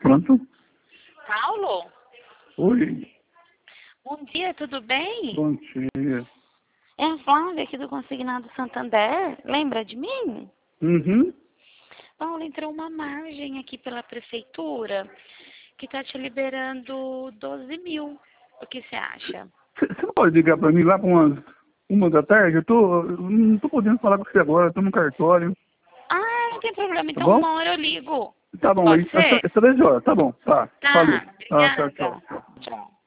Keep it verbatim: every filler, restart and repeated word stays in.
Pronto? Paulo? Oi. Bom dia, tudo bem? Bom dia. É a Flávia aqui do Consignado Santander. Lembra de mim? Uhum. Paulo, entrou uma margem aqui pela prefeitura que está te liberando doze mil. O que você acha? Você não pode ligar pra mim lá para umas uma da tarde? Eu tô, eu não tô podendo falar com você agora, eu tô no cartório. Ah, não tem problema. Tá Então bom? uma hora eu ligo. Tá bom, Pode aí, essa, ser? essa dez horas, tá bom, tá. Falou. Tá, Ah, tchau, tchau, obrigada. tchau. Tchau.